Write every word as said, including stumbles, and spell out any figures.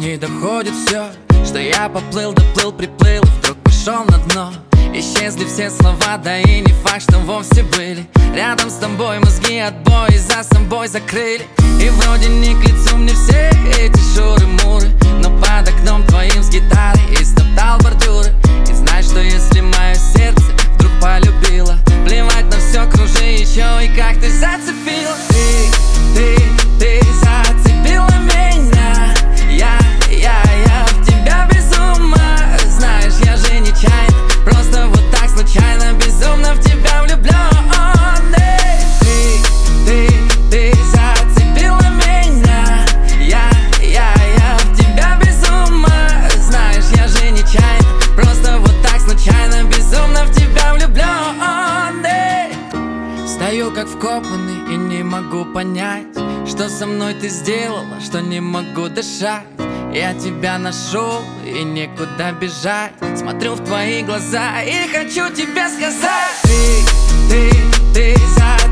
не доходит все, что я поплыл, доплыл, приплыл, вдруг пошел на дно. Исчезли все слова, да и не факт, что вовсе были. Рядом с тобой мозги отбой за собой закрыли. И вроде не к лицу мне все эти шуры-муры, но под окном твоим с гитарой истоптал бордюры. И знай, что если мое сердце вдруг полюбило, плевать на все, кружи еще и как ты зацепила. Ты, ты, ты зацепила меня. Я, я, я в тебя без ума. Знаешь, я же нечаянно, просто вот так случайно, безумно в тебя влюблен. Ты, ты, ты зацепила меня. Я, я, я в тебя без ума. Знаешь, я же нечаянно, просто вот так случайно, безумно в тебя влюблен. Стою как вкопанный и не могу понять, что со мной ты сделала, что не могу дышать. Я тебя нашел и некуда бежать. Смотрю в твои глаза и хочу тебе сказать: Ты, ты, ты за